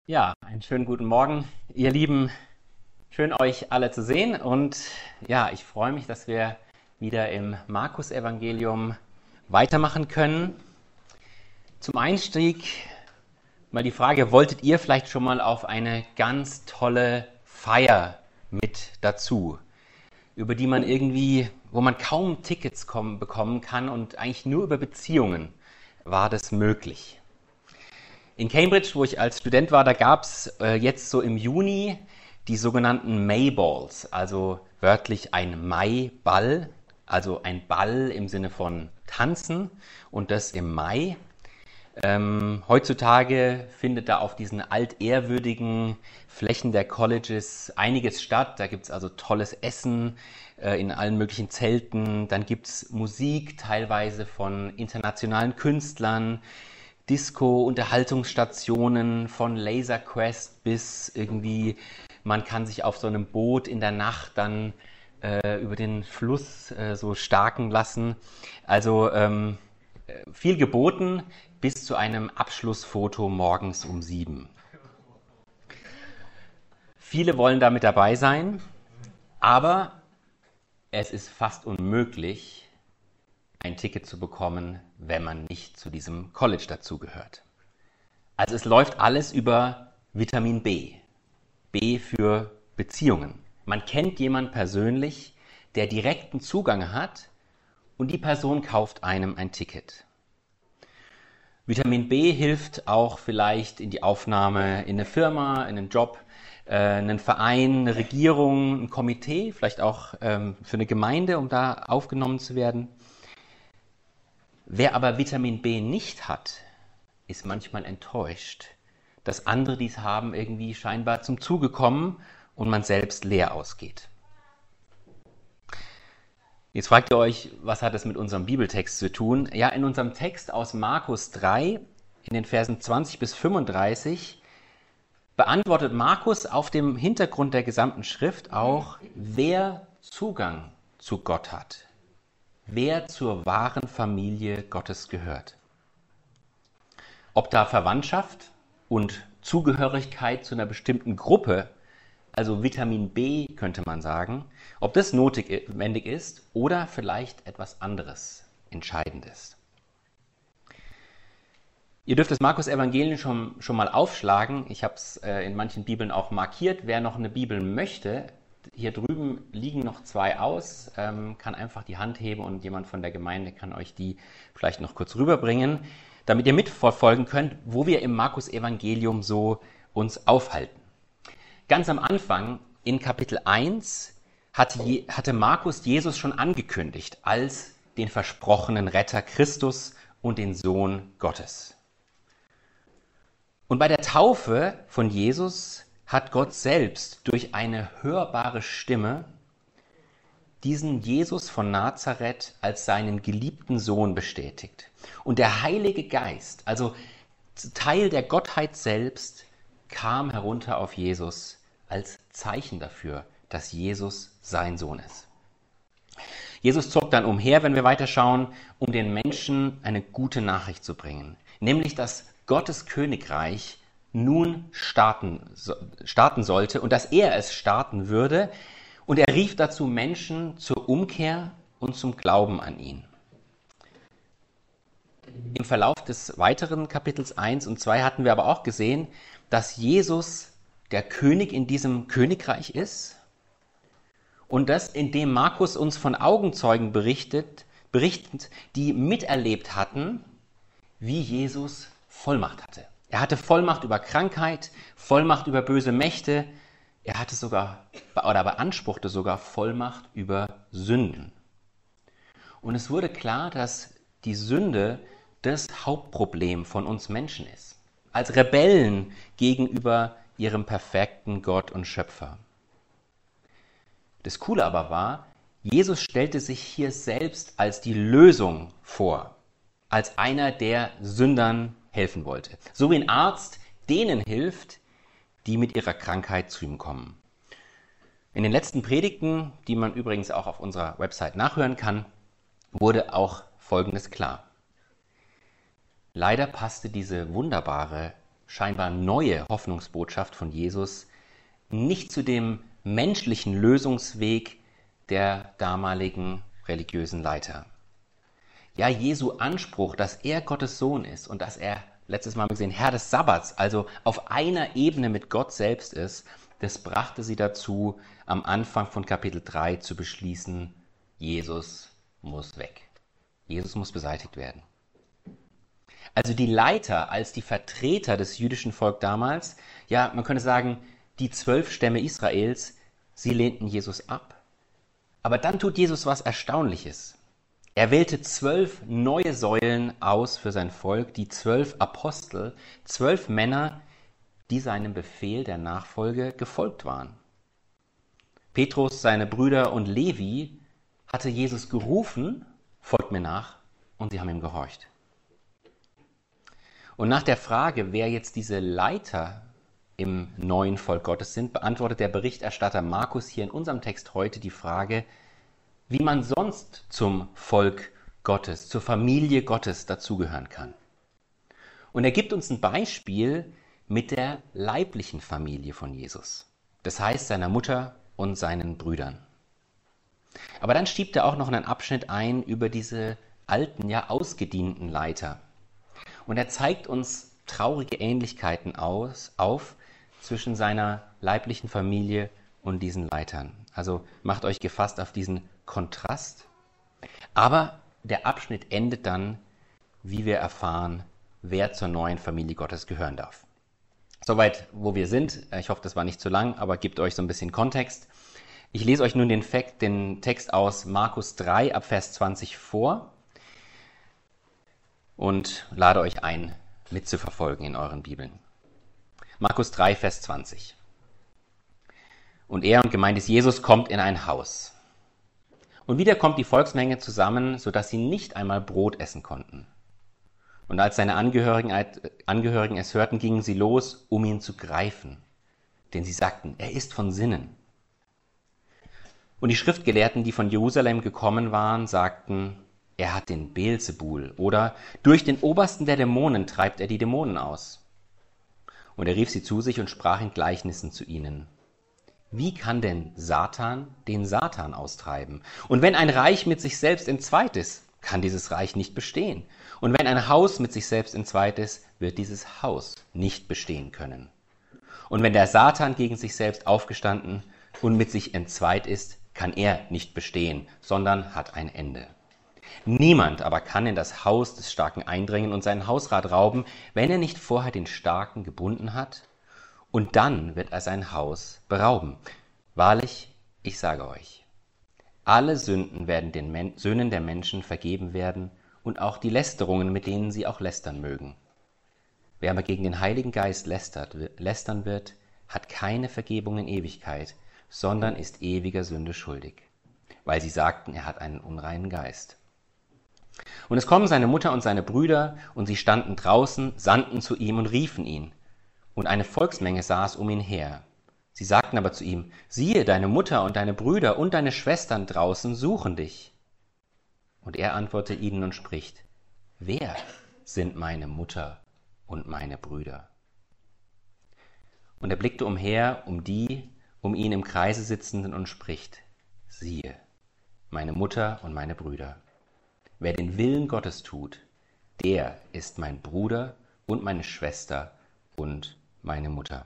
Ja, einen schönen guten Morgen, ihr Lieben. Schön euch alle zu sehen und ja, ich freue mich, dass wir wieder im Markus-Evangelium weitermachen können. Zum Einstieg mal die Frage, wolltet ihr vielleicht schon mal auf eine ganz tolle Feier mit dazu, über die man irgendwie, wo man kaum Tickets bekommen kann und eigentlich nur über Beziehungen war das möglich? In Cambridge, wo ich als Student war, da gab es jetzt so im Juni die sogenannten Mayballs, also wörtlich ein Maiball, also ein Ball im Sinne von tanzen und das im Mai. Heutzutage findet da auf diesen altehrwürdigen Flächen der Colleges einiges statt. Da gibt es also tolles Essen in allen möglichen Zelten. Dann gibt es Musik, teilweise von internationalen Künstlern. Disco, Unterhaltungsstationen von Laser Quest bis irgendwie, man kann sich auf so einem Boot in der Nacht dann über den Fluss so starken lassen. Also viel geboten bis zu einem Abschlussfoto morgens um 7. Viele wollen da mit dabei sein, aber es ist fast unmöglich, ein Ticket zu bekommen, wenn man nicht zu diesem College dazugehört. Also es läuft alles über Vitamin B. B für Beziehungen. Man kennt jemanden persönlich, der direkten Zugang hat und die Person kauft einem ein Ticket. Vitamin B hilft auch vielleicht in die Aufnahme in eine Firma, in einen Job, einen Verein, eine Regierung, ein Komitee, vielleicht auch für eine Gemeinde, um da aufgenommen zu werden. Wer aber Vitamin B nicht hat, ist manchmal enttäuscht, dass andere dies haben, irgendwie scheinbar zum Zuge kommen und man selbst leer ausgeht. Jetzt fragt ihr euch, was hat das mit unserem Bibeltext zu tun? Ja, in unserem Text aus Markus 3, in den Versen 20 bis 35, beantwortet Markus auf dem Hintergrund der gesamten Schrift auch, wer Zugang zu Gott hat. Wer zur wahren Familie Gottes gehört. Ob da Verwandtschaft und Zugehörigkeit zu einer bestimmten Gruppe, also Vitamin B könnte man sagen, ob das notwendig ist oder vielleicht etwas anderes Entscheidendes. Ihr dürft das Markus-Evangelium schon mal aufschlagen. Ich habe es in manchen Bibeln auch markiert. Wer noch eine Bibel möchte, hier drüben liegen noch 2 aus, kann einfach die Hand heben und jemand von der Gemeinde kann euch die vielleicht noch kurz rüberbringen, damit ihr mitverfolgen könnt, wo wir im Markus-Evangelium so uns aufhalten. Ganz am Anfang, in Kapitel 1, hatte Markus Jesus schon angekündigt als den versprochenen Retter Christus und den Sohn Gottes. Und bei der Taufe von Jesus hat Gott selbst durch eine hörbare Stimme diesen Jesus von Nazareth als seinen geliebten Sohn bestätigt. Und der Heilige Geist, also Teil der Gottheit selbst, kam herunter auf Jesus als Zeichen dafür, dass Jesus sein Sohn ist. Jesus zog dann umher, wenn wir weiterschauen, um den Menschen eine gute Nachricht zu bringen, nämlich dass Gottes Königreich nun starten sollte und dass er es starten würde. Und er rief dazu Menschen zur Umkehr und zum Glauben an ihn. Im Verlauf des weiteren Kapitels 1 und 2 hatten wir aber auch gesehen, dass Jesus der König in diesem Königreich ist und das, indem Markus uns von Augenzeugen berichtet, die miterlebt hatten, wie Jesus Vollmacht hatte. Er hatte Vollmacht über Krankheit, Vollmacht über böse Mächte. Er hatte sogar oder beanspruchte sogar Vollmacht über Sünden. Und es wurde klar, dass die Sünde das Hauptproblem von uns Menschen ist. Als Rebellen gegenüber ihrem perfekten Gott und Schöpfer. Das Coole aber war, Jesus stellte sich hier selbst als die Lösung vor. Als einer, der Sündern helfen wollte. So wie ein Arzt denen hilft, die mit ihrer Krankheit zu ihm kommen. In den letzten Predigten, die man übrigens auch auf unserer Website nachhören kann, wurde auch Folgendes klar. Leider passte diese wunderbare scheinbar neue Hoffnungsbotschaft von Jesus nicht zu dem menschlichen Lösungsweg der damaligen religiösen Leiter. Ja, Jesu Anspruch, dass er Gottes Sohn ist und dass er, letztes Mal haben wir gesehen, Herr des Sabbats, also auf einer Ebene mit Gott selbst ist, das brachte sie dazu, am Anfang von Kapitel 3 zu beschließen, Jesus muss weg. Jesus muss beseitigt werden. Also die Leiter als die Vertreter des jüdischen Volkes damals, ja, man könnte sagen, die 12 Stämme Israels, sie lehnten Jesus ab. Aber dann tut Jesus was Erstaunliches. Er wählte 12 neue Säulen aus für sein Volk, die 12 Apostel, 12 Männer, die seinem Befehl der Nachfolge gefolgt waren. Petrus, seine Brüder und Levi hatte Jesus gerufen, folgt mir nach, und sie haben ihm gehorcht. Und nach der Frage, wer jetzt diese Leiter im neuen Volk Gottes sind, beantwortet der Berichterstatter Markus hier in unserem Text heute die Frage, wie man sonst zum Volk Gottes, zur Familie Gottes dazugehören kann. Und er gibt uns ein Beispiel mit der leiblichen Familie von Jesus. Das heißt, seiner Mutter und seinen Brüdern. Aber dann schiebt er auch noch einen Abschnitt ein über diese alten, ja ausgedienten Leiter. Und er zeigt uns traurige Ähnlichkeiten auf zwischen seiner leiblichen Familie und diesen Leitern. Also macht euch gefasst auf diesen Kontrast. Aber der Abschnitt endet dann, wie wir erfahren, wer zur neuen Familie Gottes gehören darf. Soweit, wo wir sind. Ich hoffe, das war nicht zu lang, aber gebt euch so ein bisschen Kontext. Ich lese euch nun den Text aus Markus 3 ab Vers 20 vor und lade euch ein, mitzuverfolgen in euren Bibeln. Markus 3, Vers 20. Und er, und gemeint ist Jesus, kommt in ein Haus. Und wieder kommt die Volksmenge zusammen, sodass sie nicht einmal Brot essen konnten. Und als seine Angehörigen es hörten, gingen sie los, um ihn zu greifen. Denn sie sagten, er ist von Sinnen. Und die Schriftgelehrten, die von Jerusalem gekommen waren, sagten, er hat den Beelzebul oder durch den Obersten der Dämonen treibt er die Dämonen aus. Und er rief sie zu sich und sprach in Gleichnissen zu ihnen. Wie kann denn Satan den Satan austreiben? Und wenn ein Reich mit sich selbst entzweit ist, kann dieses Reich nicht bestehen. Und wenn ein Haus mit sich selbst entzweit ist, wird dieses Haus nicht bestehen können. Und wenn der Satan gegen sich selbst aufgestanden und mit sich entzweit ist, kann er nicht bestehen, sondern hat ein Ende. Niemand aber kann in das Haus des Starken eindringen und seinen Hausrat rauben, wenn er nicht vorher den Starken gebunden hat, und dann wird er sein Haus berauben. Wahrlich, ich sage euch, alle Sünden werden den Söhnen der Menschen vergeben werden und auch die Lästerungen, mit denen sie auch lästern mögen. Wer aber gegen den Heiligen Geist lästern wird, hat keine Vergebung in Ewigkeit, sondern ist ewiger Sünde schuldig, weil sie sagten, er hat einen unreinen Geist. Und es kommen seine Mutter und seine Brüder, und sie standen draußen, sandten zu ihm und riefen ihn. Und eine Volksmenge saß um ihn her. Sie sagten aber zu ihm, siehe, deine Mutter und deine Brüder und deine Schwestern draußen suchen dich. Und er antwortet ihnen und spricht, wer sind meine Mutter und meine Brüder? Und er blickte umher, um ihn im Kreise sitzenden und spricht, siehe, meine Mutter und meine Brüder. Wer den Willen Gottes tut, der ist mein Bruder und meine Schwester und meine Mutter.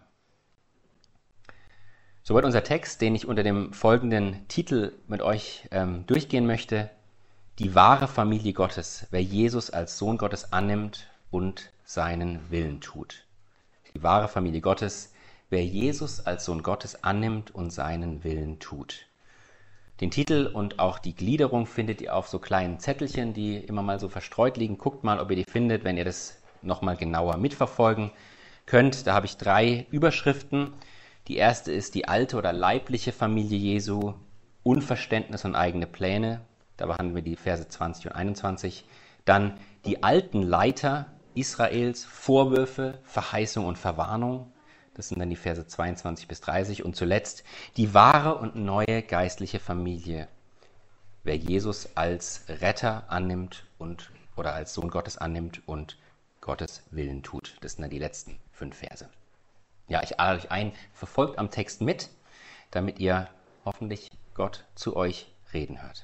Soweit unser Text, den ich unter dem folgenden Titel mit euch durchgehen möchte. Die wahre Familie Gottes, wer Jesus als Sohn Gottes annimmt und seinen Willen tut. Die wahre Familie Gottes, wer Jesus als Sohn Gottes annimmt und seinen Willen tut. Den Titel und auch die Gliederung findet ihr auf so kleinen Zettelchen, die immer mal so verstreut liegen. Guckt mal, ob ihr die findet, wenn ihr das nochmal genauer mitverfolgen könnt. Da habe ich 3 Überschriften. Die erste ist die alte oder leibliche Familie Jesu, Unverständnis und eigene Pläne. Da behandeln wir die Verse 20 und 21. Dann die alten Leiter Israels, Vorwürfe, Verheißung und Verwarnung. Das sind dann die Verse 22 bis 30. Und zuletzt die wahre und neue geistliche Familie. Wer Jesus als Retter annimmt oder als Sohn Gottes annimmt und Gottes Willen tut. Das sind dann die letzten 5 Verse. Ja, ich lade euch ein, verfolgt am Text mit, damit ihr hoffentlich Gott zu euch reden hört.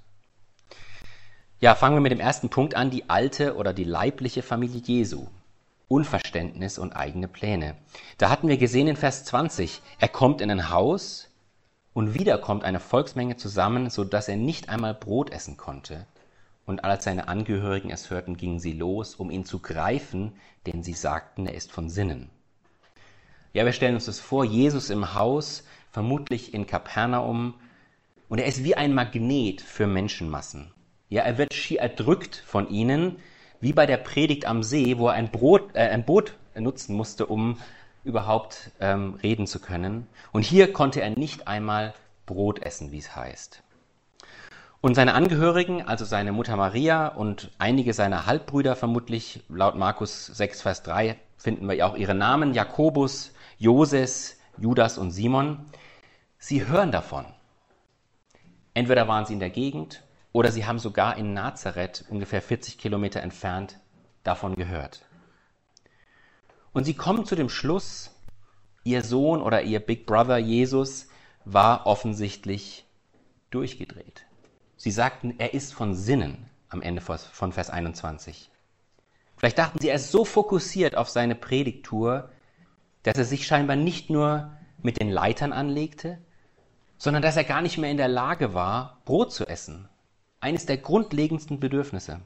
Ja, fangen wir mit dem ersten Punkt an, die alte oder die leibliche Familie Jesu. Unverständnis und eigene Pläne. Da hatten wir gesehen in Vers 20, er kommt in ein Haus und wieder kommt eine Volksmenge zusammen, sodass er nicht einmal Brot essen konnte. Und als seine Angehörigen es hörten, gingen sie los, um ihn zu greifen, denn sie sagten, er ist von Sinnen. Ja, wir stellen uns das vor, Jesus im Haus, vermutlich in Kapernaum, und er ist wie ein Magnet für Menschenmassen. Ja, er wird schier erdrückt von ihnen, wie bei der Predigt am See, wo er ein Boot nutzen musste, um überhaupt reden zu können. Und hier konnte er nicht einmal Brot essen, wie es heißt. Und seine Angehörigen, also seine Mutter Maria und einige seiner Halbbrüder vermutlich, laut Markus 6, Vers 3, finden wir auch ihre Namen, Jakobus, Joses, Judas und Simon. Sie hören davon. Entweder waren sie in der Gegend oder sie haben sogar in Nazareth, ungefähr 40 Kilometer entfernt, davon gehört. Und sie kommen zu dem Schluss, ihr Sohn oder ihr Big Brother Jesus war offensichtlich durchgedreht. Sie sagten, er ist von Sinnen am Ende von Vers 21. Vielleicht dachten sie, er ist so fokussiert auf seine Predigttour, dass er sich scheinbar nicht nur mit den Leitern anlegte, sondern dass er gar nicht mehr in der Lage war, Brot zu essen. Eines der grundlegendsten Bedürfnisse.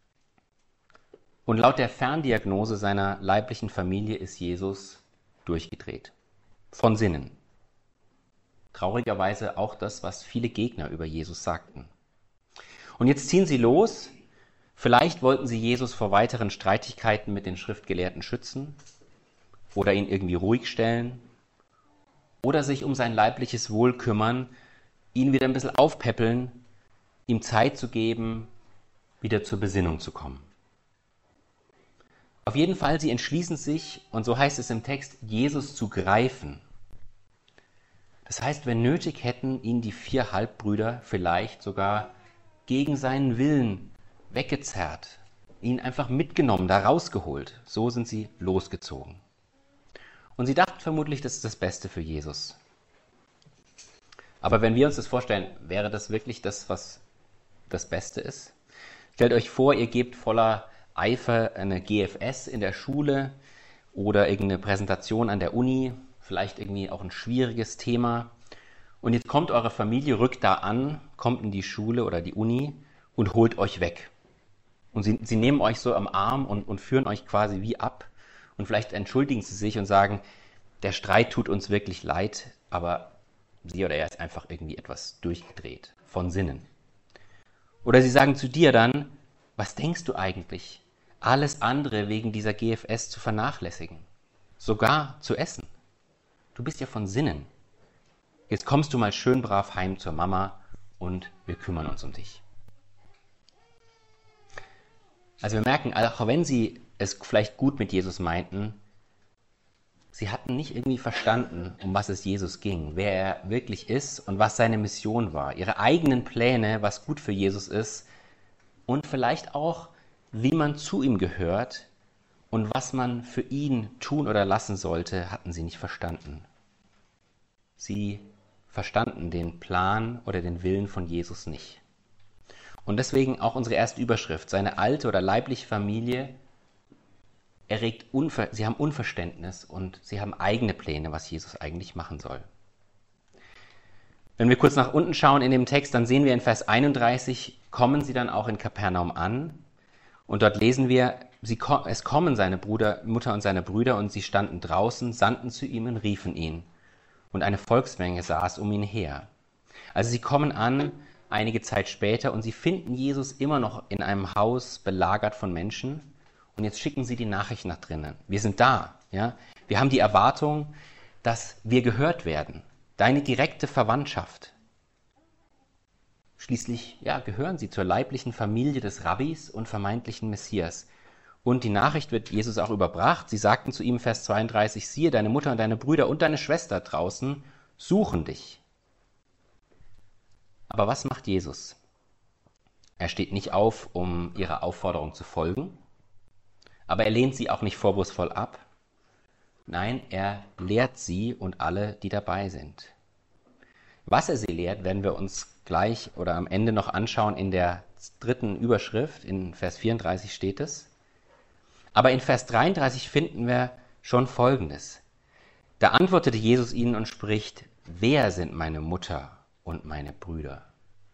Und laut der Ferndiagnose seiner leiblichen Familie ist Jesus durchgedreht. Von Sinnen. Traurigerweise auch das, was viele Gegner über Jesus sagten. Und jetzt ziehen sie los. Vielleicht wollten sie Jesus vor weiteren Streitigkeiten mit den Schriftgelehrten schützen oder ihn irgendwie ruhig stellen oder sich um sein leibliches Wohl kümmern, ihn wieder ein bisschen aufpäppeln, ihm Zeit zu geben, wieder zur Besinnung zu kommen. Auf jeden Fall, sie entschließen sich, und so heißt es im Text, Jesus zu greifen. Das heißt, wenn nötig, hätten ihn die 4 Halbbrüder vielleicht sogar gegen seinen Willen weggezerrt, ihn einfach mitgenommen, da rausgeholt. So sind sie losgezogen. Und sie dachten vermutlich, das ist das Beste für Jesus. Aber wenn wir uns das vorstellen, wäre das wirklich das, was das Beste ist? Stellt euch vor, ihr gebt voller Eifer eine GFS in der Schule oder irgendeine Präsentation an der Uni, vielleicht irgendwie auch ein schwieriges Thema. Und jetzt kommt eure Familie, rückt da an, kommt in die Schule oder die Uni und holt euch weg. Und sie nehmen euch so am Arm und führen euch quasi wie ab. Und vielleicht entschuldigen sie sich und sagen, der Streit tut uns wirklich leid, aber sie oder er ist einfach irgendwie etwas durchgedreht, von Sinnen. Oder sie sagen zu dir dann, was denkst du eigentlich, alles andere wegen dieser GFS zu vernachlässigen, sogar zu essen? Du bist ja von Sinnen. Jetzt kommst du mal schön brav heim zur Mama und wir kümmern uns um dich. Also wir merken, auch wenn sie es vielleicht gut mit Jesus meinten, sie hatten nicht irgendwie verstanden, um was es Jesus ging, wer er wirklich ist und was seine Mission war. Ihre eigenen Pläne, was gut für Jesus ist und vielleicht auch, wie man zu ihm gehört und was man für ihn tun oder lassen sollte, hatten sie nicht verstanden. Sie verstanden den Plan oder den Willen von Jesus nicht. Und deswegen auch unsere erste Überschrift, seine alte oder leibliche Familie sie haben Unverständnis und sie haben eigene Pläne, was Jesus eigentlich machen soll. Wenn wir kurz nach unten schauen in dem Text, dann sehen wir in Vers 31, kommen sie dann auch in Kapernaum an. Und dort lesen wir, es kommen seine Mutter und seine Brüder und sie standen draußen, sandten zu ihm und riefen ihn. Und eine Volksmenge saß um ihn her. Also sie kommen an, einige Zeit später, und sie finden Jesus immer noch in einem Haus belagert von Menschen. Und jetzt schicken sie die Nachricht nach drinnen. Wir sind da. Ja? Wir haben die Erwartung, dass wir gehört werden. Deine direkte Verwandtschaft. Schließlich gehören sie zur leiblichen Familie des Rabbis und vermeintlichen Messias. Und die Nachricht wird Jesus auch überbracht. Sie sagten zu ihm, Vers 32, siehe, deine Mutter und deine Brüder und deine Schwester draußen suchen dich. Aber was macht Jesus? Er steht nicht auf, um ihrer Aufforderung zu folgen. Aber er lehnt sie auch nicht vorwurfsvoll ab, Nein, er lehrt sie und alle, die dabei sind. Was er sie lehrt, werden wir uns gleich oder am Ende noch anschauen in der dritten Überschrift. In Vers 34 steht es. Aber in Vers 33 finden wir schon Folgendes. Da antwortete Jesus ihnen und spricht, wer sind meine Mutter und meine Brüder?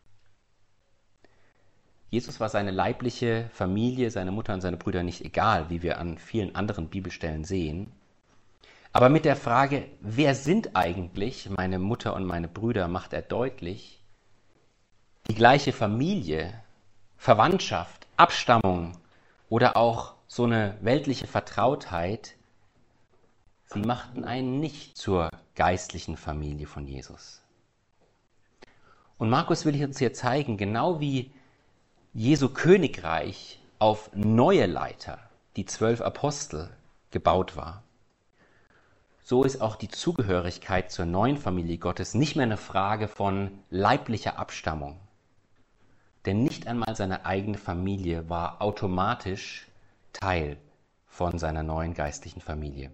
Jesus war seine leibliche Familie, seine Mutter und seine Brüder nicht egal, wie wir an vielen anderen Bibelstellen sehen. Aber mit der Frage, wer sind eigentlich meine Mutter und meine Brüder, macht er deutlich, die gleiche Familie, Verwandtschaft, Abstammung oder auch so eine weltliche Vertrautheit, sie machten einen nicht zur geistlichen Familie von Jesus. Und Markus will uns hier zeigen, genau wie Jesu Königreich auf neue Leiter, die 12 Apostel, gebaut war, so ist auch die Zugehörigkeit zur neuen Familie Gottes nicht mehr eine Frage von leiblicher Abstammung. Denn nicht einmal seine eigene Familie war automatisch Teil von seiner neuen geistlichen Familie.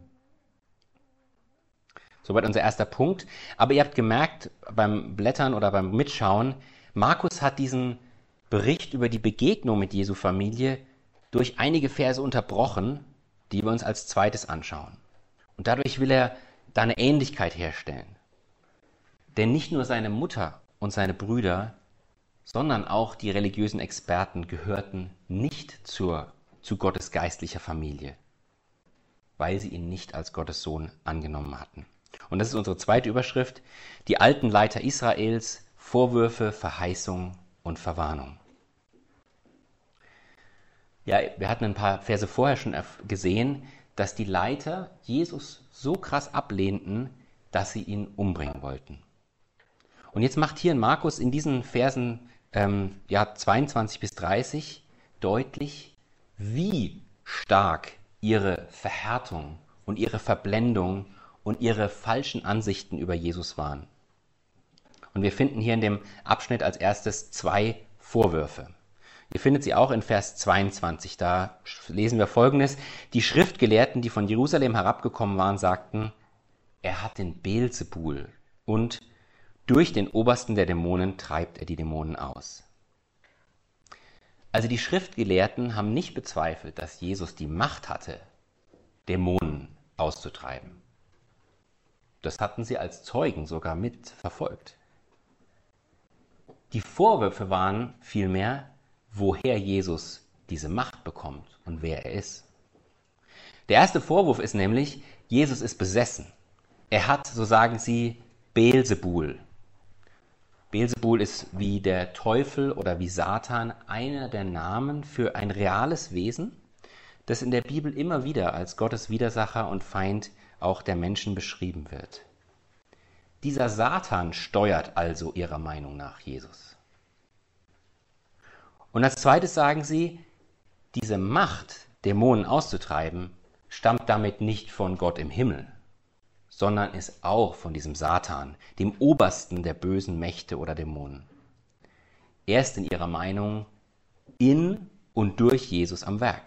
Soweit unser erster Punkt. Aber ihr habt gemerkt beim Blättern oder beim Mitschauen, Markus hat diesen Bericht über die Begegnung mit Jesu Familie durch einige Verse unterbrochen, die wir uns als zweites anschauen. Und dadurch will er da eine Ähnlichkeit herstellen. Denn nicht nur seine Mutter und seine Brüder, sondern auch die religiösen Experten gehörten nicht zu Gottes geistlicher Familie, weil sie ihn nicht als Gottes Sohn angenommen hatten. Und das ist unsere zweite Überschrift, die alten Leiter Israels, Vorwürfe, Verheißung und Verwarnung. Ja, wir hatten ein paar Verse vorher schon gesehen, dass die Leiter Jesus so krass ablehnten, dass sie ihn umbringen wollten. Und jetzt macht hier in Markus in diesen Versen 22 bis 30 deutlich, wie stark ihre Verhärtung und ihre Verblendung und ihre falschen Ansichten über Jesus waren. Und wir finden hier in dem Abschnitt als erstes 2 Vorwürfe. Ihr findet sie auch in Vers 22. Da lesen wir Folgendes. Die Schriftgelehrten, die von Jerusalem herabgekommen waren, sagten, er hat den Beelzebul und durch den Obersten der Dämonen treibt er die Dämonen aus. Also die Schriftgelehrten haben nicht bezweifelt, dass Jesus die Macht hatte, Dämonen auszutreiben. Das hatten sie als Zeugen sogar mit verfolgt. Die Vorwürfe waren vielmehr, woher Jesus diese Macht bekommt und wer er ist. Der erste Vorwurf ist nämlich, Jesus ist besessen. Er hat, so sagen sie, Beelzebul. Beelzebul ist wie der Teufel oder wie Satan einer der Namen für ein reales Wesen, das in der Bibel immer wieder als Gottes Widersacher und Feind auch der Menschen beschrieben wird. Dieser Satan steuert also ihrer Meinung nach Jesus. Und als zweites sagen sie, diese Macht, Dämonen auszutreiben, stammt damit nicht von Gott im Himmel, sondern ist auch von diesem Satan, dem Obersten der bösen Mächte oder Dämonen. Er ist in ihrer Meinung in und durch Jesus am Werk.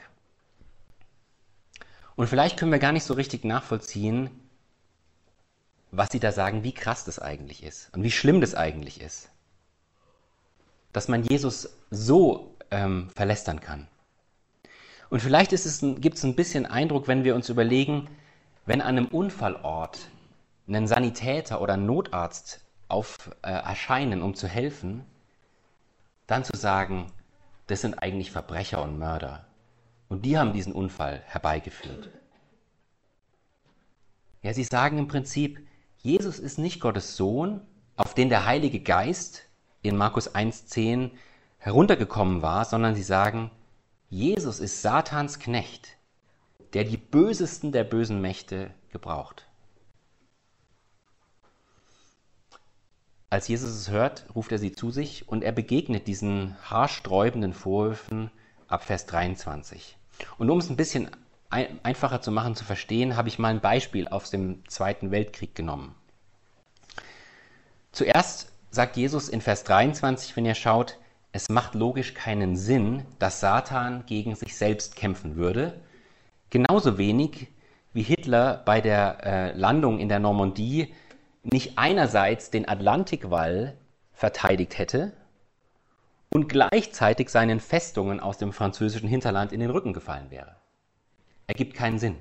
Und vielleicht können wir gar nicht so richtig nachvollziehen, was sie da sagen, wie krass das eigentlich ist und wie schlimm das eigentlich ist. Dass man Jesus so verlästern kann. Und vielleicht gibt es ein bisschen Eindruck, wenn wir uns überlegen, wenn an einem Unfallort ein Sanitäter oder ein Notarzt erscheinen, um zu helfen, dann zu sagen, das sind eigentlich Verbrecher und Mörder. Und die haben diesen Unfall herbeigeführt. Ja, sie sagen im Prinzip, Jesus ist nicht Gottes Sohn, auf den der Heilige Geist in Markus 1,10 heruntergekommen war, sondern sie sagen, Jesus ist Satans Knecht, der die bösesten der bösen Mächte gebraucht. Als Jesus es hört, ruft er sie zu sich und er begegnet diesen haarsträubenden Vorwürfen ab Vers 23. Und um es ein bisschen einfacher zu machen, zu verstehen, habe ich mal ein Beispiel aus dem Zweiten Weltkrieg genommen. Zuerst sagt Jesus in Vers 23, wenn ihr schaut, es macht logisch keinen Sinn, dass Satan gegen sich selbst kämpfen würde. Genauso wenig, wie Hitler bei der Landung in der Normandie nicht einerseits den Atlantikwall verteidigt hätte und gleichzeitig seinen Festungen aus dem französischen Hinterland in den Rücken gefallen wäre. Ergibt keinen Sinn.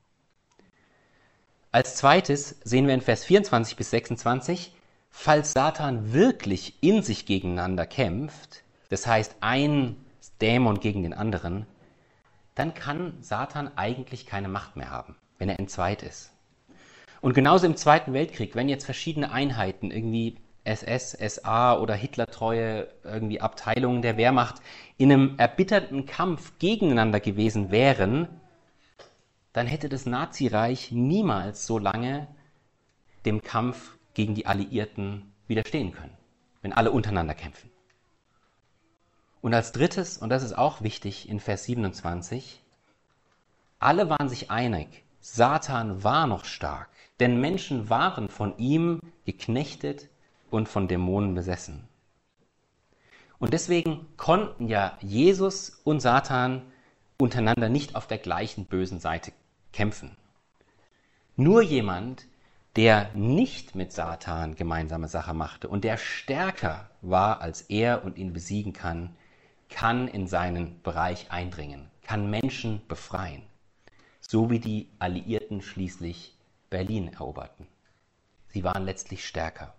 Als zweites sehen wir in Vers 24 bis 26, falls Satan wirklich in sich gegeneinander kämpft, das heißt ein Dämon gegen den anderen, dann kann Satan eigentlich keine Macht mehr haben, wenn er entzweit ist. Und genauso im Zweiten Weltkrieg, wenn jetzt verschiedene Einheiten, irgendwie SS, SA oder Hitlertreue, irgendwie Abteilungen der Wehrmacht, in einem erbitterten Kampf gegeneinander gewesen wären, dann hätte das Nazireich niemals so lange dem Kampf gegen die Alliierten widerstehen können, wenn alle untereinander kämpfen. Und als drittes, und das ist auch wichtig in Vers 27, alle waren sich einig, Satan war noch stark, denn Menschen waren von ihm geknechtet und von Dämonen besessen. Und deswegen konnten ja Jesus und Satan untereinander nicht auf der gleichen bösen Seite kämpfen. Nur jemand, der nicht mit Satan gemeinsame Sache machte und der stärker war als er und ihn besiegen kann, kann in seinen Bereich eindringen, kann Menschen befreien. So wie die Alliierten schließlich Berlin eroberten. Sie waren letztlich stärker.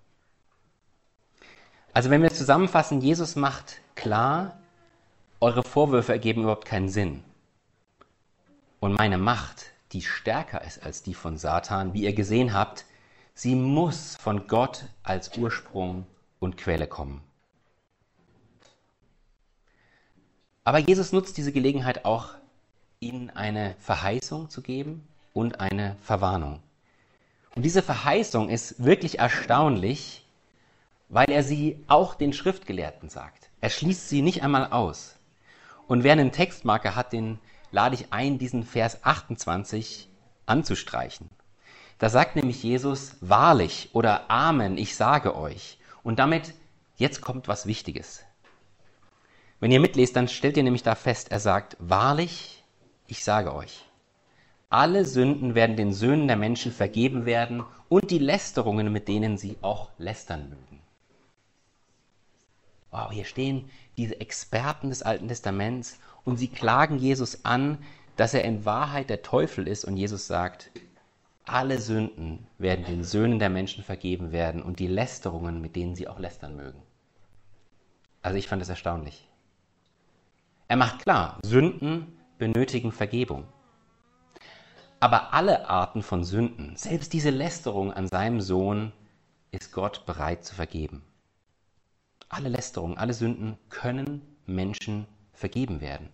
Also wenn wir zusammenfassen, Jesus macht klar, eure Vorwürfe ergeben überhaupt keinen Sinn. Und meine Macht, die stärker ist als die von Satan, wie ihr gesehen habt, sie muss von Gott als Ursprung und Quelle kommen. Aber Jesus nutzt diese Gelegenheit auch, ihnen eine Verheißung zu geben und eine Verwarnung. Und diese Verheißung ist wirklich erstaunlich, weil er sie auch den Schriftgelehrten sagt. Er schließt sie nicht einmal aus. Und wer einen Textmarker hat, den lade ich ein, diesen Vers 28 anzustreichen. Da sagt nämlich Jesus, wahrlich oder Amen, ich sage euch. Und damit, jetzt kommt was Wichtiges. Wenn ihr mitlest, dann stellt ihr nämlich da fest, er sagt, wahrlich, ich sage euch. Alle Sünden werden den Söhnen der Menschen vergeben werden und die Lästerungen, mit denen sie auch lästern mögen. Wow, hier stehen diese Experten des Alten Testaments und sie klagen Jesus an, dass er in Wahrheit der Teufel ist und Jesus sagt, alle Sünden werden den Söhnen der Menschen vergeben werden und die Lästerungen, mit denen sie auch lästern mögen. Also ich fand das erstaunlich. Er macht klar, Sünden benötigen Vergebung. Aber alle Arten von Sünden, selbst diese Lästerung an seinem Sohn, ist Gott bereit zu vergeben. Alle Lästerungen, alle Sünden können Menschen vergeben werden.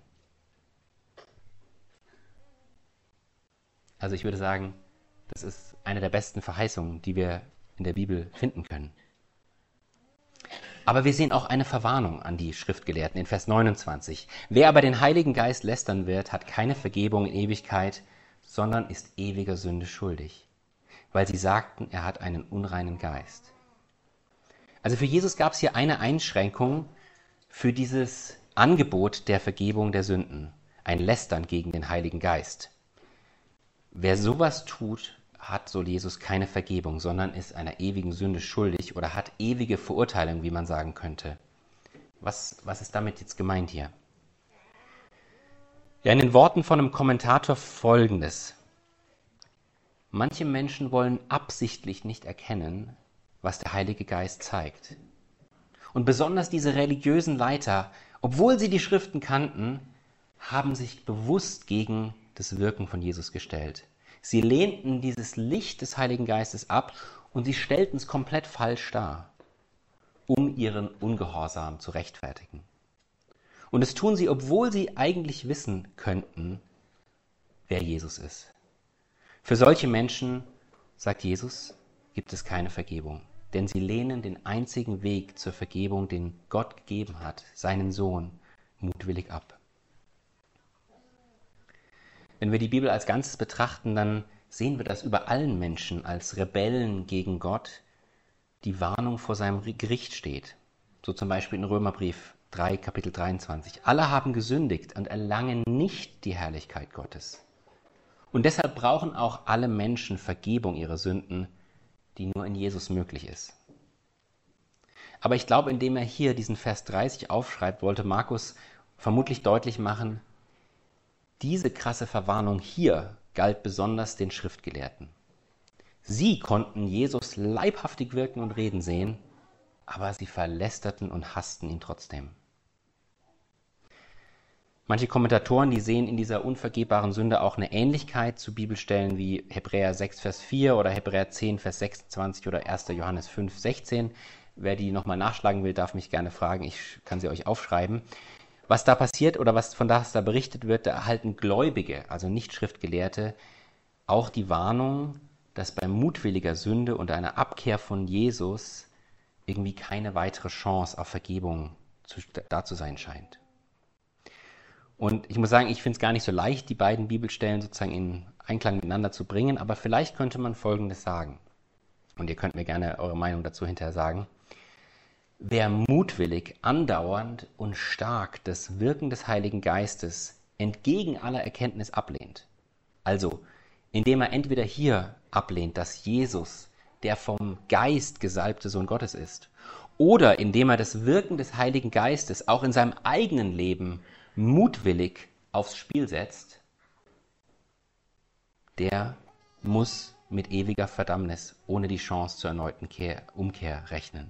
Also ich würde sagen, das ist eine der besten Verheißungen, die wir in der Bibel finden können. Aber wir sehen auch eine Verwarnung an die Schriftgelehrten in Vers 29. Wer aber den Heiligen Geist lästern wird, hat keine Vergebung in Ewigkeit, sondern ist ewiger Sünde schuldig, weil sie sagten, er hat einen unreinen Geist. Also für Jesus gab es hier eine Einschränkung für dieses Angebot der Vergebung der Sünden, ein Lästern gegen den Heiligen Geist. Wer sowas tut, hat, so Jesus, keine Vergebung, sondern ist einer ewigen Sünde schuldig oder hat ewige Verurteilung, wie man sagen könnte. Was ist damit jetzt gemeint hier? Ja, in den Worten von einem Kommentator Folgendes. Manche Menschen wollen absichtlich nicht erkennen, was der Heilige Geist zeigt. Und besonders diese religiösen Leiter, obwohl sie die Schriften kannten, haben sich bewusst gegen das Wirken von Jesus gestellt. Sie lehnten dieses Licht des Heiligen Geistes ab und sie stellten es komplett falsch dar, um ihren Ungehorsam zu rechtfertigen. Und das tun sie, obwohl sie eigentlich wissen könnten, wer Jesus ist. Für solche Menschen, sagt Jesus, gibt es keine Vergebung, denn sie lehnen den einzigen Weg zur Vergebung, den Gott gegeben hat, seinen Sohn, mutwillig ab. Wenn wir die Bibel als Ganzes betrachten, dann sehen wir das über allen Menschen als Rebellen gegen Gott, die Warnung vor seinem Gericht steht. So zum Beispiel in Römerbrief 3, Kapitel 23. Alle haben gesündigt und erlangen nicht die Herrlichkeit Gottes. Und deshalb brauchen auch alle Menschen Vergebung ihrer Sünden, die nur in Jesus möglich ist. Aber ich glaube, indem er hier diesen Vers 30 aufschreibt, wollte Markus vermutlich deutlich machen, diese krasse Verwarnung hier galt besonders den Schriftgelehrten. Sie konnten Jesus leibhaftig wirken und reden sehen, aber sie verlästerten und hassten ihn trotzdem. Manche Kommentatoren, die sehen in dieser unvergebbaren Sünde auch eine Ähnlichkeit zu Bibelstellen wie Hebräer 6, Vers 4 oder Hebräer 10, Vers 26 oder 1. Johannes 5, 16. Wer die nochmal nachschlagen will, darf mich gerne fragen, ich kann sie euch aufschreiben. Was da passiert oder von das da berichtet wird, da erhalten Gläubige, also nicht Schriftgelehrte, auch die Warnung, dass bei mutwilliger Sünde und einer Abkehr von Jesus irgendwie keine weitere Chance auf Vergebung da zu sein scheint. Und ich muss sagen, ich finde es gar nicht so leicht, die beiden Bibelstellen sozusagen in Einklang miteinander zu bringen, aber vielleicht könnte man Folgendes sagen. Und ihr könnt mir gerne eure Meinung dazu hinterher sagen. Wer mutwillig, andauernd und stark das Wirken des Heiligen Geistes entgegen aller Erkenntnis ablehnt, also indem er entweder hier ablehnt, dass Jesus der vom Geist gesalbte Sohn Gottes ist, oder indem er das Wirken des Heiligen Geistes auch in seinem eigenen Leben mutwillig aufs Spiel setzt, der muss mit ewiger Verdammnis ohne die Chance zur erneuten Umkehr rechnen.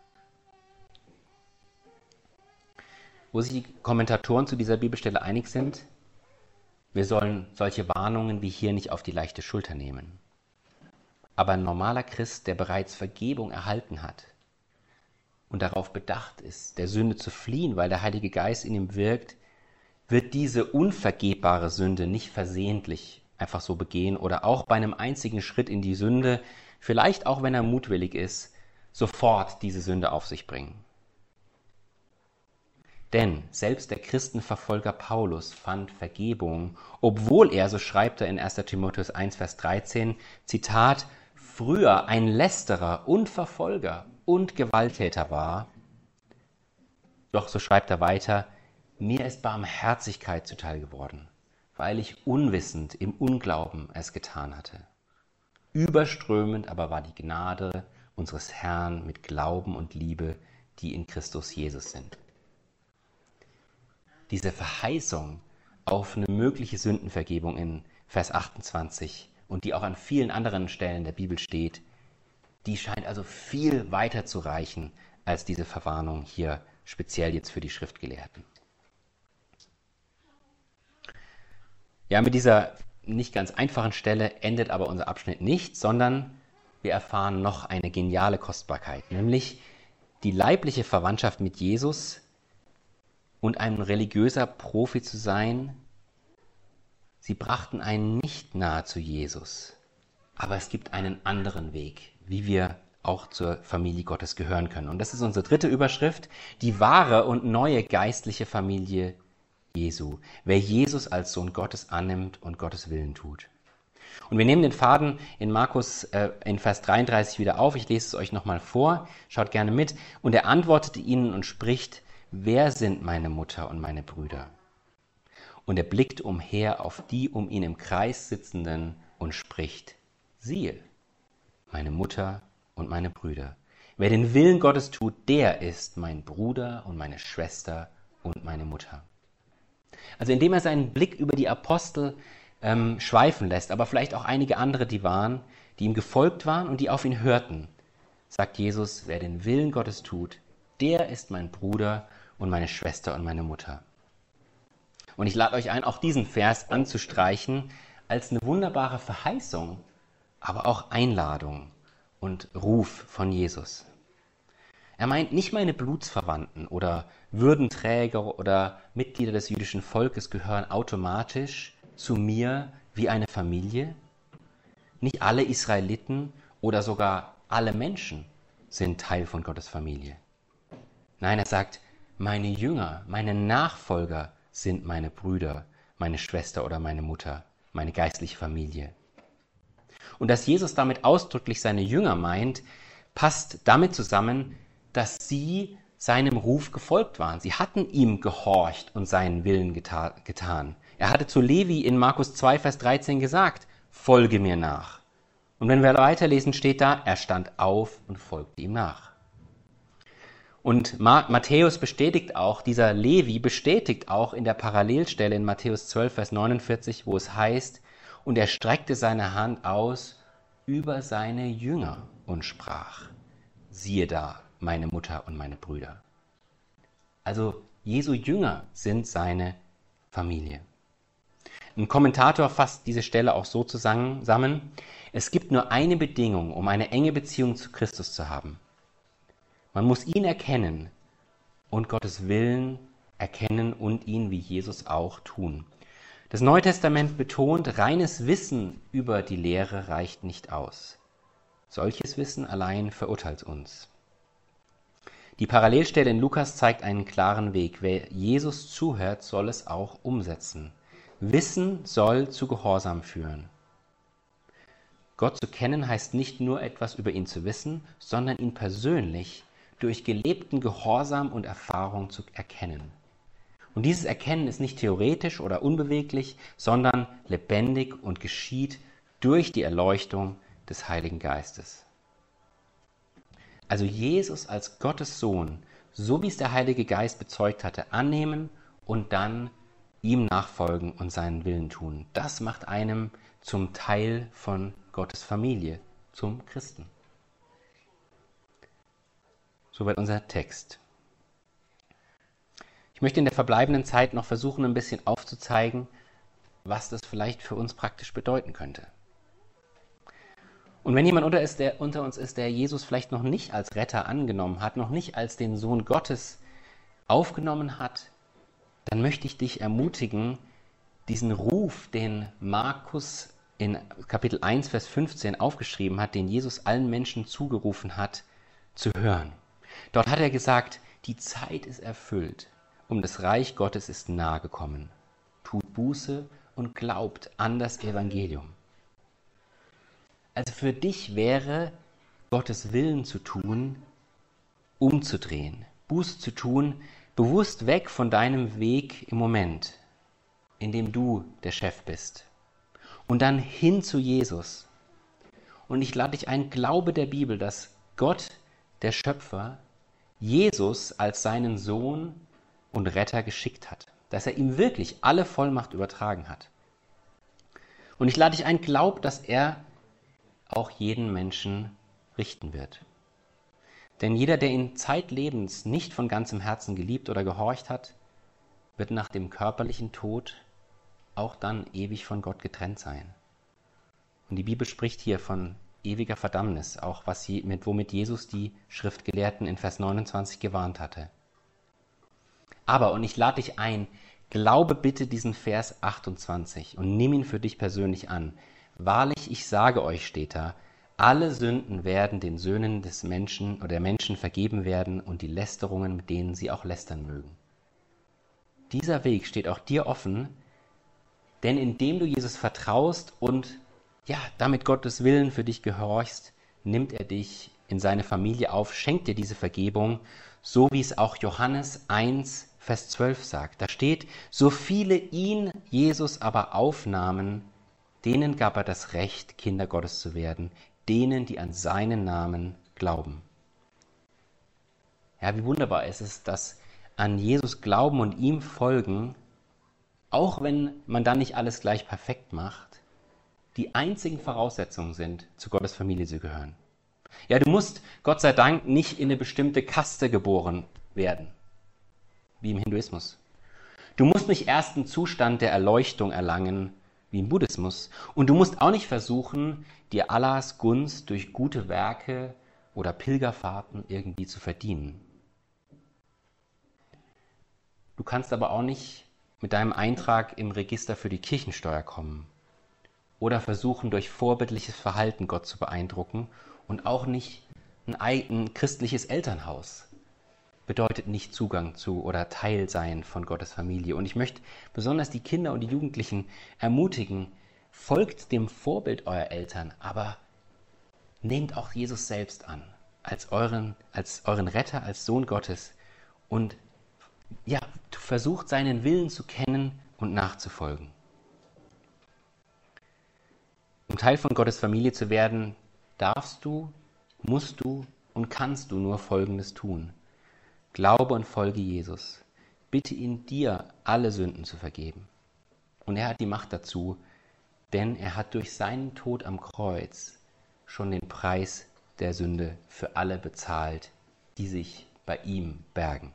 Wo sich die Kommentatoren zu dieser Bibelstelle einig sind, wir sollen solche Warnungen wie hier nicht auf die leichte Schulter nehmen. Aber ein normaler Christ, der bereits Vergebung erhalten hat und darauf bedacht ist, der Sünde zu fliehen, weil der Heilige Geist in ihm wirkt, wird diese unvergebbare Sünde nicht versehentlich einfach so begehen oder auch bei einem einzigen Schritt in die Sünde, vielleicht auch wenn er mutwillig ist, sofort diese Sünde auf sich bringen. Denn selbst der Christenverfolger Paulus fand Vergebung, obwohl er, so schreibt er in 1. Timotheus 1, Vers 13, Zitat, früher ein Lästerer und Verfolger und Gewalttäter war. Doch, so schreibt er weiter, mir ist Barmherzigkeit zuteil geworden, weil ich unwissend im Unglauben es getan hatte. Überströmend aber war die Gnade unseres Herrn mit Glauben und Liebe, die in Christus Jesus sind. Diese Verheißung auf eine mögliche Sündenvergebung in Vers 28 und die auch an vielen anderen Stellen der Bibel steht, die scheint also viel weiter zu reichen als diese Verwarnung hier speziell jetzt für die Schriftgelehrten. Ja, mit dieser nicht ganz einfachen Stelle endet aber unser Abschnitt nicht, sondern wir erfahren noch eine geniale Kostbarkeit, nämlich die leibliche Verwandtschaft mit Jesus und ein religiöser Profi zu sein. Sie brachten einen nicht nahe zu Jesus, aber es gibt einen anderen Weg, wie wir auch zur Familie Gottes gehören können. Und das ist unsere dritte Überschrift, die wahre und neue geistliche Familie Jesu, wer Jesus als Sohn Gottes annimmt und Gottes Willen tut. Und wir nehmen den Faden in Markus in Vers 33 wieder auf. Ich lese es euch nochmal vor, schaut gerne mit. Und er antwortete ihnen und spricht, wer sind meine Mutter und meine Brüder? Und er blickt umher auf die um ihn im Kreis sitzenden und spricht, siehe, meine Mutter und meine Brüder. Wer den Willen Gottes tut, der ist mein Bruder und meine Schwester und meine Mutter. Also indem er seinen Blick über die Apostel schweifen lässt, aber vielleicht auch einige andere, die ihm gefolgt waren und die auf ihn hörten, sagt Jesus, wer den Willen Gottes tut, der ist mein Bruder und meine Schwester und meine Mutter. Und ich lade euch ein, auch diesen Vers anzustreichen als eine wunderbare Verheißung, aber auch Einladung und Ruf von Jesus. Er meint nicht meine Blutsverwandten oder Würdenträger oder Mitglieder des jüdischen Volkes gehören automatisch zu mir wie eine Familie. Nicht alle Israeliten oder sogar alle Menschen sind Teil von Gottes Familie. Nein, er sagt, meine Jünger, meine Nachfolger sind meine Brüder, meine Schwester oder meine Mutter, meine geistliche Familie. Und dass Jesus damit ausdrücklich seine Jünger meint, passt damit zusammen, dass sie seinem Ruf gefolgt waren. Sie hatten ihm gehorcht und seinen Willen getan. Er hatte zu Levi in Markus 2, Vers 13 gesagt, folge mir nach. Und wenn wir weiterlesen, steht da, er stand auf und folgte ihm nach. Und Matthäus bestätigt auch, dieser Levi bestätigt auch in der Parallelstelle in Matthäus 12, Vers 49, wo es heißt, und er streckte seine Hand aus über seine Jünger und sprach, siehe da, meine Mutter und meine Brüder. Also Jesu Jünger sind seine Familie. Ein Kommentator fasst diese Stelle auch so zusammen, es gibt nur eine Bedingung, um eine enge Beziehung zu Christus zu haben. Man muss ihn erkennen und Gottes Willen erkennen und ihn wie Jesus auch tun. Das Neue Testament betont, reines Wissen über die Lehre reicht nicht aus. Solches Wissen allein verurteilt uns. Die Parallelstelle in Lukas zeigt einen klaren Weg. Wer Jesus zuhört, soll es auch umsetzen. Wissen soll zu Gehorsam führen. Gott zu kennen heißt nicht nur etwas über ihn zu wissen, sondern ihn persönlich durch gelebten Gehorsam und Erfahrung zu erkennen. Und dieses Erkennen ist nicht theoretisch oder unbeweglich, sondern lebendig und geschieht durch die Erleuchtung des Heiligen Geistes. Also Jesus als Gottes Sohn, so wie es der Heilige Geist bezeugt hatte, annehmen und dann ihm nachfolgen und seinen Willen tun. Das macht einem zum Teil von Gottes Familie, zum Christen. Soweit unser Text. Ich möchte in der verbleibenden Zeit noch versuchen, ein bisschen aufzuzeigen, was das vielleicht für uns praktisch bedeuten könnte. Und wenn jemand unter uns ist, der Jesus vielleicht noch nicht als Retter angenommen hat, noch nicht als den Sohn Gottes aufgenommen hat, dann möchte ich dich ermutigen, diesen Ruf, den Markus in Kapitel 1, Vers 15 aufgeschrieben hat, den Jesus allen Menschen zugerufen hat, zu hören. Dort hat er gesagt, die Zeit ist erfüllt und das Reich Gottes ist nahe gekommen. Tut Buße und glaubt an das Evangelium. Also für dich wäre Gottes Willen zu tun, umzudrehen, Buße zu tun, bewusst weg von deinem Weg im Moment, in dem du der Chef bist, und dann hin zu Jesus. Und ich lade dich ein, glaube der Bibel, dass Gott, der Schöpfer, Jesus als seinen Sohn und Retter geschickt hat, dass er ihm wirklich alle Vollmacht übertragen hat. Und ich lade dich ein, glaub, dass er auch jeden Menschen richten wird. Denn jeder, der in Zeitlebens nicht von ganzem Herzen geliebt oder gehorcht hat, wird nach dem körperlichen Tod auch dann ewig von Gott getrennt sein. Und die Bibel spricht hier von ewiger Verdammnis, auch womit Jesus die Schriftgelehrten in Vers 29 gewarnt hatte. Aber, und ich lade dich ein, glaube bitte diesen Vers 28 und nimm ihn für dich persönlich an. Wahrlich, ich sage euch, steht da, alle Sünden werden den Söhnen des Menschen oder der Menschen vergeben werden und die Lästerungen, mit denen sie auch lästern mögen. Dieser Weg steht auch dir offen, denn indem du Jesus vertraust und damit Gottes Willen für dich gehorchst, nimmt er dich in seine Familie auf, schenkt dir diese Vergebung, so wie es auch Johannes 1, Vers 12 sagt. Da steht, so viele ihn, Jesus, aber aufnahmen, denen gab er das Recht, Kinder Gottes zu werden, denen, die an seinen Namen glauben. Ja, wie wunderbar ist es, dass an Jesus glauben und ihm folgen, auch wenn man dann nicht alles gleich perfekt macht, die einzigen Voraussetzungen sind, zu Gottes Familie zu gehören. Ja, du musst, Gott sei Dank, nicht in eine bestimmte Kaste geboren werden, wie im Hinduismus. Du musst nicht erst einen Zustand der Erleuchtung erlangen, wie im Buddhismus. Und du musst auch nicht versuchen, dir Allahs Gunst durch gute Werke oder Pilgerfahrten irgendwie zu verdienen. Du kannst aber auch nicht mit deinem Eintrag im Register für die Kirchensteuer kommen oder versuchen, durch vorbildliches Verhalten Gott zu beeindrucken, und auch nicht ein christliches Elternhaus bedeutet nicht Zugang zu oder Teil sein von Gottes Familie. Und ich möchte besonders die Kinder und die Jugendlichen ermutigen, folgt dem Vorbild eurer Eltern, aber nehmt auch Jesus selbst an, als euren Retter, als Sohn Gottes, und versucht seinen Willen zu kennen und nachzufolgen. Um Teil von Gottes Familie zu werden, darfst du, musst du und kannst du nur Folgendes tun. Glaube und folge Jesus. Bitte ihn, dir alle Sünden zu vergeben. Und er hat die Macht dazu, denn er hat durch seinen Tod am Kreuz schon den Preis der Sünde für alle bezahlt, die sich bei ihm bergen.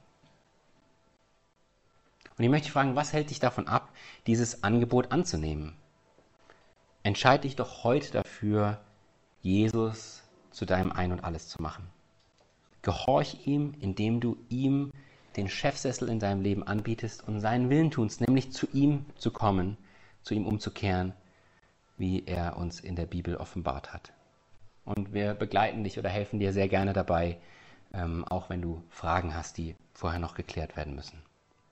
Und ich möchte fragen, was hält dich davon ab, dieses Angebot anzunehmen? Entscheide dich doch heute dafür, Jesus zu deinem Ein und Alles zu machen. Gehorch ihm, indem du ihm den Chefsessel in deinem Leben anbietest und seinen Willen tust, nämlich zu ihm zu kommen, zu ihm umzukehren, wie er uns in der Bibel offenbart hat. Und wir begleiten dich oder helfen dir sehr gerne dabei, auch wenn du Fragen hast, die vorher noch geklärt werden müssen.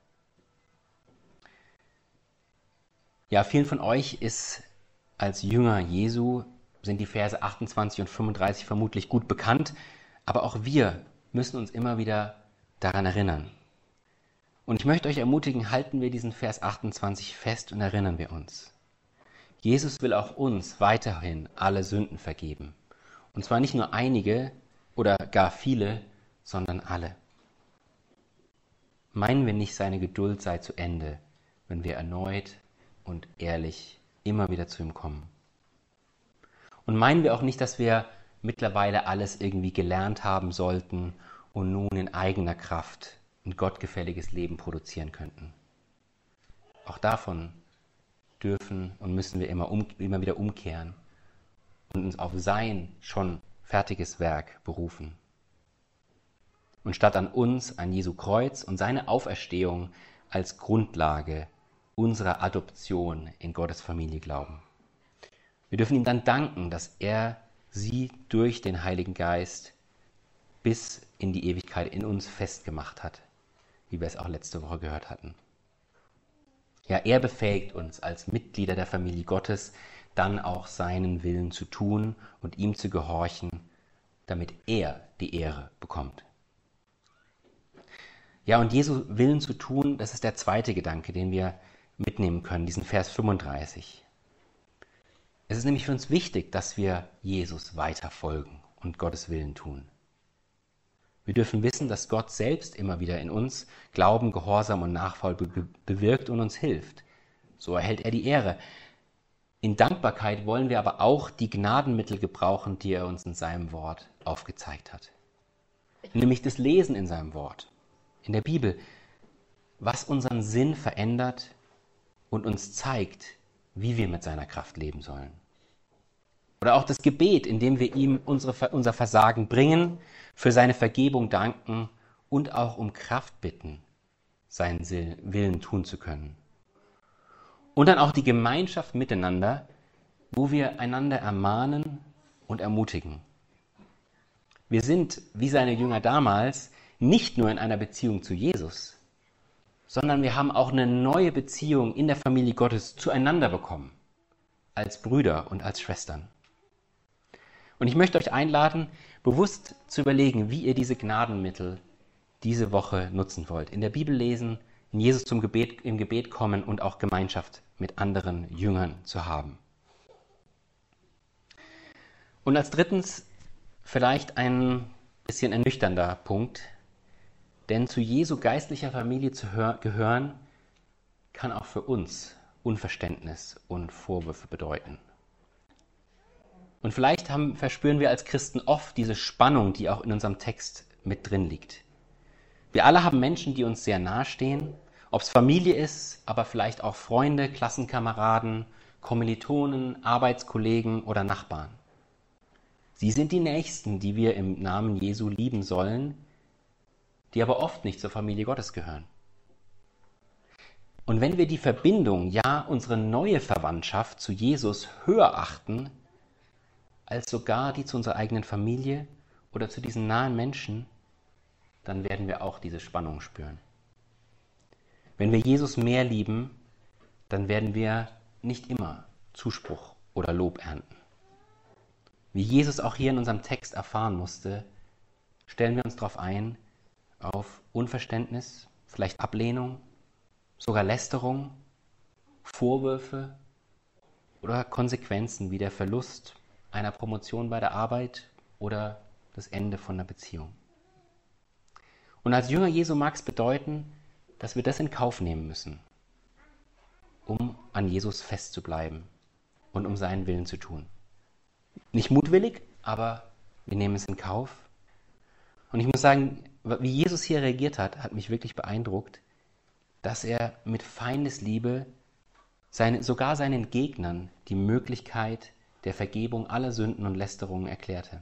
Ja, vielen von euch ist als Jünger Jesu, sind die Verse 28 und 35 vermutlich gut bekannt, aber auch wir müssen uns immer wieder daran erinnern. Und ich möchte euch ermutigen, halten wir diesen Vers 28 fest und erinnern wir uns. Jesus will auch uns weiterhin alle Sünden vergeben. Und zwar nicht nur einige oder gar viele, sondern alle. Meinen wir nicht, seine Geduld sei zu Ende, wenn wir erneut und ehrlich immer wieder zu ihm kommen. Und meinen wir auch nicht, dass wir mittlerweile alles irgendwie gelernt haben sollten und nun in eigener Kraft ein gottgefälliges Leben produzieren könnten. Auch davon dürfen und müssen wir immer wieder umkehren und uns auf sein schon fertiges Werk berufen. Und statt an uns, an Jesu Kreuz und seine Auferstehung als Grundlage unserer Adoption in Gottes Familie glauben. Wir dürfen ihm dann danken, dass er sie durch den Heiligen Geist bis in die Ewigkeit in uns festgemacht hat, wie wir es auch letzte Woche gehört hatten. Ja, er befähigt uns als Mitglieder der Familie Gottes, dann auch seinen Willen zu tun und ihm zu gehorchen, damit er die Ehre bekommt. Ja, und Jesu Willen zu tun, das ist der zweite Gedanke, den wir mitnehmen können, diesen Vers 35. Es ist nämlich für uns wichtig, dass wir Jesus weiter folgen und Gottes Willen tun. Wir dürfen wissen, dass Gott selbst immer wieder in uns Glauben, Gehorsam und Nachfolge bewirkt und uns hilft. So erhält er die Ehre. In Dankbarkeit wollen wir aber auch die Gnadenmittel gebrauchen, die er uns in seinem Wort aufgezeigt hat. Nämlich das Lesen in seinem Wort, in der Bibel, was unseren Sinn verändert und uns zeigt, wie wir mit seiner Kraft leben sollen. Oder auch das Gebet, in dem wir ihm unser Versagen bringen, für seine Vergebung danken und auch um Kraft bitten, seinen Willen tun zu können. Und dann auch die Gemeinschaft miteinander, wo wir einander ermahnen und ermutigen. Wir sind, wie seine Jünger damals, nicht nur in einer Beziehung zu Jesus, sondern wir haben auch eine neue Beziehung in der Familie Gottes zueinander bekommen, als Brüder und als Schwestern. Und ich möchte euch einladen, bewusst zu überlegen, wie ihr diese Gnadenmittel diese Woche nutzen wollt. In der Bibel lesen, in Jesus im Gebet kommen und auch Gemeinschaft mit anderen Jüngern zu haben. Und als drittens vielleicht ein bisschen ernüchternder Punkt, denn zu Jesu geistlicher Familie zu gehören, kann auch für uns Unverständnis und Vorwürfe bedeuten. Und vielleicht verspüren wir als Christen oft diese Spannung, die auch in unserem Text mit drin liegt. Wir alle haben Menschen, die uns sehr nahestehen, ob es Familie ist, aber vielleicht auch Freunde, Klassenkameraden, Kommilitonen, Arbeitskollegen oder Nachbarn. Sie sind die Nächsten, die wir im Namen Jesu lieben sollen, die aber oft nicht zur Familie Gottes gehören. Und wenn wir die Verbindung, ja unsere neue Verwandtschaft zu Jesus höher achten, als sogar die zu unserer eigenen Familie oder zu diesen nahen Menschen, dann werden wir auch diese Spannung spüren. Wenn wir Jesus mehr lieben, dann werden wir nicht immer Zuspruch oder Lob ernten. Wie Jesus auch hier in unserem Text erfahren musste, stellen wir uns darauf ein, auf Unverständnis, vielleicht Ablehnung, sogar Lästerung Vorwürfe oder Konsequenzen wie der Verlust einer Promotion bei der Arbeit oder das Ende von einer Beziehung. Und als Jünger Jesu mag es bedeuten, dass wir das in Kauf nehmen müssen, um an Jesus festzubleiben und um seinen Willen zu tun. Nicht mutwillig, aber wir nehmen es in Kauf. Und ich muss sagen, wie Jesus hier reagiert hat mich wirklich beeindruckt, dass er mit Feindesliebe sogar seinen Gegnern die Möglichkeit der Vergebung aller Sünden und Lästerungen erklärte.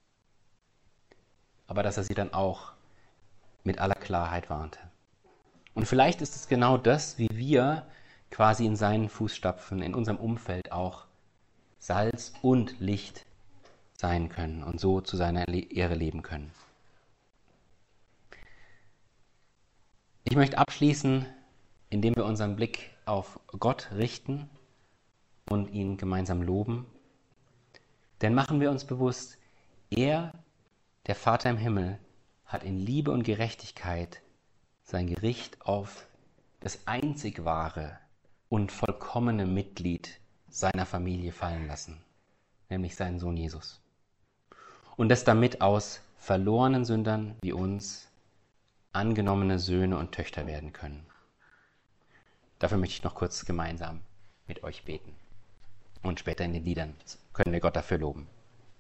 Aber dass er sie dann auch mit aller Klarheit warnte. Und vielleicht ist es genau das, wie wir quasi in seinen Fußstapfen, in unserem Umfeld auch Salz und Licht sein können und so zu seiner Ehre leben können. Ich möchte abschließen, indem wir unseren Blick auf Gott richten und ihn gemeinsam loben. Denn machen wir uns bewusst, er, der Vater im Himmel, hat in Liebe und Gerechtigkeit sein Gericht auf das einzig wahre und vollkommene Mitglied seiner Familie fallen lassen, nämlich seinen Sohn Jesus. Und das damit aus verlorenen Sündern wie uns angenommene Söhne und Töchter werden können. Dafür möchte ich noch kurz gemeinsam mit euch beten. Und später in den Liedern können wir Gott dafür loben.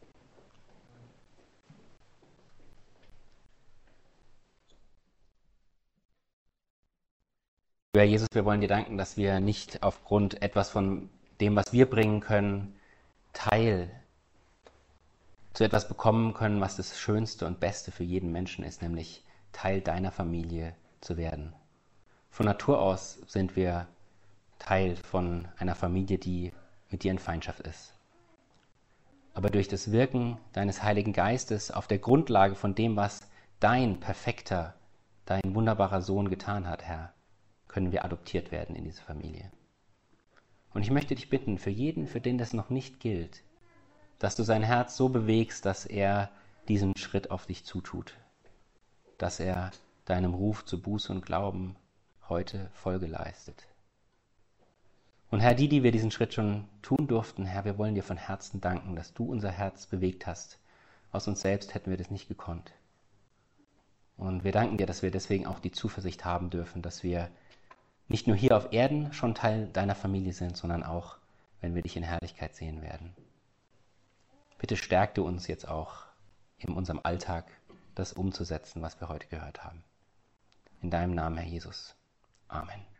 Herr Jesus, wir wollen dir danken, dass wir nicht aufgrund etwas von dem, was wir bringen können, Teil zu etwas bekommen können, was das Schönste und Beste für jeden Menschen ist, nämlich Teil deiner Familie zu werden. Von Natur aus sind wir Teil von einer Familie, die mit dir in Feindschaft ist. Aber durch das Wirken deines Heiligen Geistes auf der Grundlage von dem, was dein perfekter, dein wunderbarer Sohn getan hat, Herr, können wir adoptiert werden in diese Familie. Und ich möchte dich bitten, für jeden, für den das noch nicht gilt, dass du sein Herz so bewegst, dass er diesen Schritt auf dich zutut, dass er deinem Ruf zu Buße und Glauben heute Folge leistet. Und Herr, die wir diesen Schritt schon tun durften, Herr, wir wollen dir von Herzen danken, dass du unser Herz bewegt hast. Aus uns selbst hätten wir das nicht gekonnt. Und wir danken dir, dass wir deswegen auch die Zuversicht haben dürfen, dass wir nicht nur hier auf Erden schon Teil deiner Familie sind, sondern auch, wenn wir dich in Herrlichkeit sehen werden. Bitte stärk du uns jetzt auch in unserem Alltag, das umzusetzen, was wir heute gehört haben. In deinem Namen, Herr Jesus. Amen.